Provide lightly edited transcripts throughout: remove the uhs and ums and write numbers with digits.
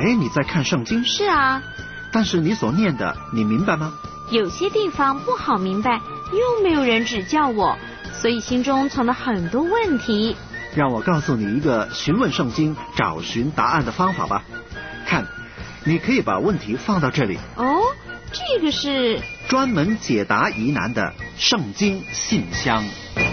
你在看圣经？ 是啊。 但是你所念的，你明白吗？ 有些地方不好明白，又没有人指教我，所以心中存了很多问题。 让我告诉你一个询问圣经、找寻答案的方法吧。看，你可以把问题放到这里。 哦，这个是专门解答疑难的圣经信箱。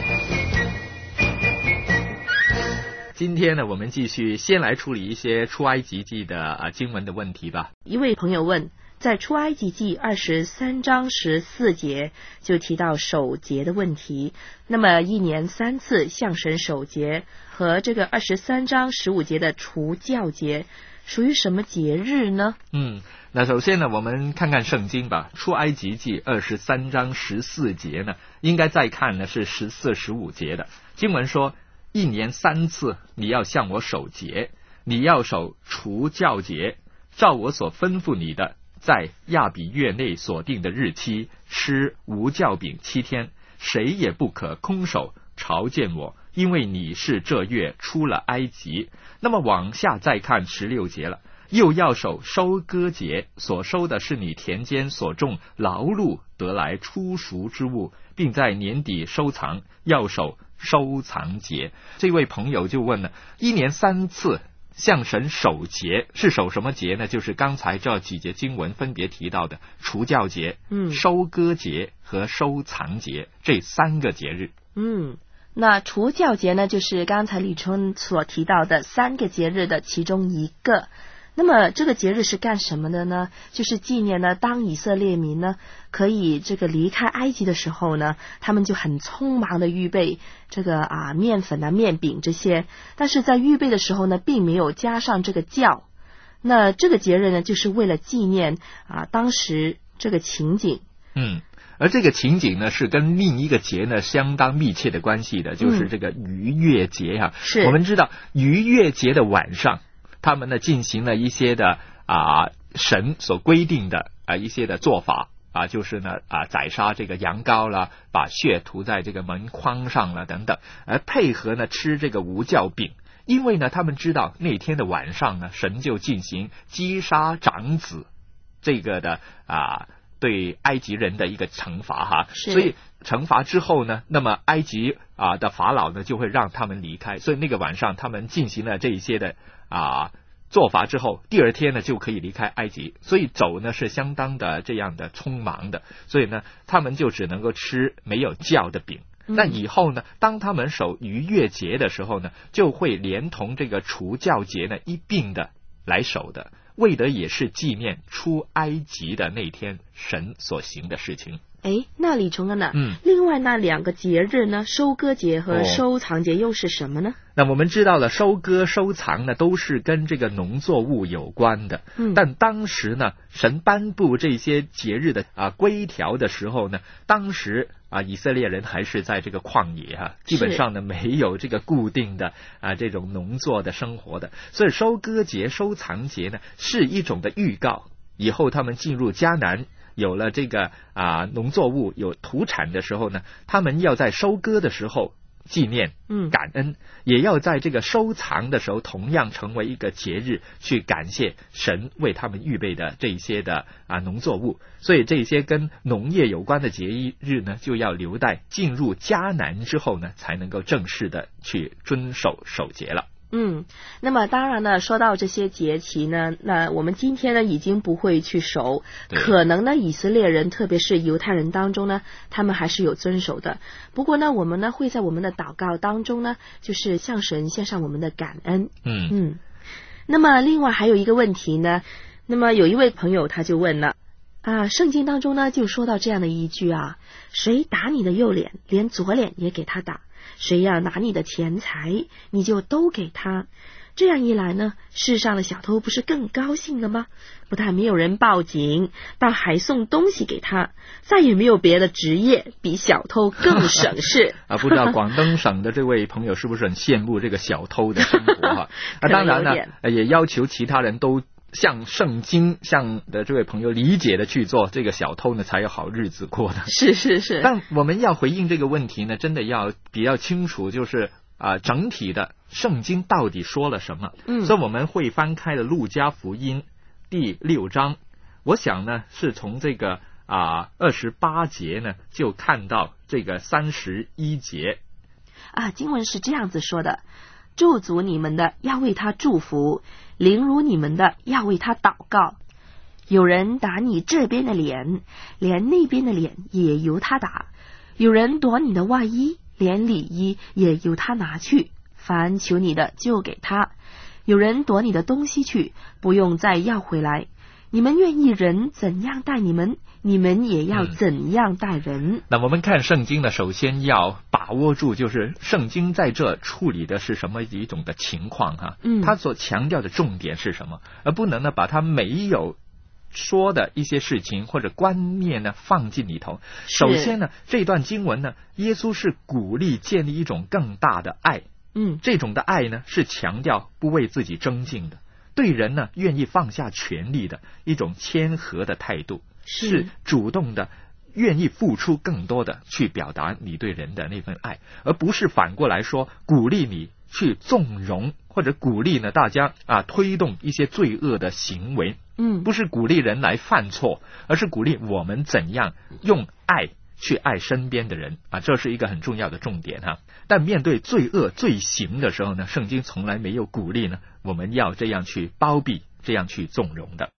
今天呢，我们继续先来处理一些出埃及记的经文的问题吧。 一位朋友问，在出埃及记23章14节就提到守节的问题，那么1年3次向神守节和这个23章15节的除酵节属于什么节日呢？ 那首先呢，我们看看圣经吧。出埃及记23章14节呢，应该再看呢是14、15节的经文说，1年3次你要向我守节，你要守除酵节，照我所吩咐你的，在亚比月内所定的日期吃无酵饼7天，谁也不可空手朝见我，因为你是这月出了埃及。那么往下再看16节了，又要守收割节，所收的是你田间所种劳碌得来初熟之物，并在年底收藏，要守收藏节。这位朋友就问了，1年3次向神守节，是守什么节呢？就是刚才这几节经文分别提到的除酵节、收割节和收藏节这3个节日。 那除酵节呢，就是刚才李春所提到的3个节日的其中一个。那么这个节日是干什么的呢？就是纪念呢，当以色列民呢可以这个离开埃及的时候呢，他们就很匆忙的预备这个面粉面饼这些，但是在预备的时候呢，并没有加上这个酵。那这个节日呢，就是为了纪念当时这个情景。 而这个情景呢，是跟另一个节呢相当密切的关系的，就是这个逾越节是我们知道逾越节的晚上，他们呢进行了一些的神所规定的一些的做法就是呢宰杀这个羊羔啦，把血涂在这个门框上了等等，而配合呢吃这个无酵饼。因为呢他们知道那天的晚上呢，神就进行击杀长子这个的对埃及人的一个惩罚所以惩罚之后呢，那么埃及的法老呢就会让他们离开，所以那个晚上他们进行了这一些的做法之后，第二天呢就可以离开埃及，所以走呢是相当的这样的匆忙的，所以呢他们就只能够吃没有酵的饼。那以后呢，当他们守逾越节的时候呢，就会连同这个除酵节呢一并的来守的，为的也是纪念出埃及的那天神所行的事情。 那李崇恩呢？另外那2个节日呢，收割节和收藏节又是什么呢？ 那我们知道了，收割收藏呢都是跟这个农作物有关的。但当时呢，神颁布这些节日的规条的时候呢，当时以色列人还是在这个旷野基本上呢没有这个固定的这种农作的生活的，所以收割节收藏节呢是一种的预告，以后他们进入迦南，有了这个农作物有土产的时候呢，他们要在收割的时候纪念感恩，也要在这个收藏的时候同样成为一个节日，去感谢神为他们预备的这些的农作物。所以这些跟农业有关的节日呢，就要留待进入迦南之后呢，才能够正式的去遵守守节了。 那么当然呢，说到这些节期呢，那我们今天呢已经不会去守，可能呢以色列人特别是犹太人当中呢，他们还是有遵守的。不过呢，我们呢会在我们的祷告当中呢，就是向神献上我们的感恩。那么另外还有一个问题呢，那么有一位朋友他就问了圣经当中呢就说到这样的一句谁打你的右脸，连左脸也给他打，谁要拿你的钱财，你就都给他。这样一来呢，世上的小偷不是更高兴了吗？不但没有人报警，倒还送东西给他，再也没有别的职业比小偷更省事不知道广东省的这位朋友是不是很羡慕这个小偷的生活当然呢也要求其他人都像圣经像的这位朋友理解的去做，这个小偷呢才有好日子过的。 是。 但我们要回应这个问题呢，真的要比较清楚，就是整体的圣经到底说了什么。所以我们会翻开了路加福音第6章，我想呢是从这个28节呢就看到这个31节。 经文是这样子说的：咒诅你们的要为他祝福，凌辱你们的要为他祷告。有人打你这边的脸，连那边的脸也由他打；有人夺你的外衣，连里衣也由他拿去。凡求你的就给他。有人夺你的东西去，不用再要回来。你们愿意人怎样待你们，你们也要怎样待人。 那我们看圣经呢，首先要把握住，就是圣经在这处理的是什么一种的情况哈。他所强调的重点是什么，而不能呢把他没有说的一些事情或者观念呢放进里头。首先呢，这段经文呢，耶稣是鼓励建立一种更大的爱。这种的爱呢，是强调不为自己争竞的，对人呢愿意放下权力的一种谦和的态度，是主动的愿意付出更多的去表达你对人的那份爱，而不是反过来说鼓励你去纵容，或者鼓励呢大家推动一些罪恶的行为。不是鼓励人来犯错，而是鼓励我们怎样用爱去爱身边的人这是一个很重要的重点哈。但面对罪恶罪行的时候呢，圣经从来没有鼓励呢我们要这样去包庇，这样去纵容的。